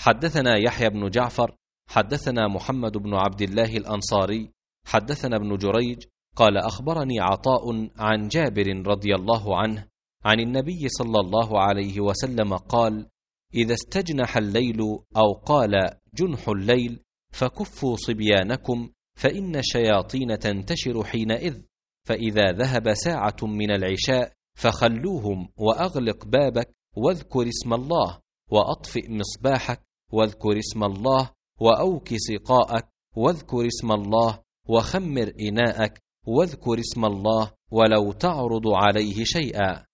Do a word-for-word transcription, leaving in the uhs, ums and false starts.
حدثنا يحيى بن جعفر حدثنا محمد بن عبد الله الأنصاري حدثنا ابن جريج قال أخبرني عطاء عن جابر رضي الله عنه عن النبي صلى الله عليه وسلم قال: إذا استجنح الليل أو قال جنح الليل فكفوا صبيانكم فإن الشياطين تنتشر حينئذ، فإذا ذهب ساعة من العشاء فخلوهم وأغلق بابك واذكر اسم الله، وأطفئ مصباحك واذكر اسم الله، وأوك سقاءك واذكر اسم الله، وخمر إناءك واذكر اسم الله ولو تعرض عليه شيئا.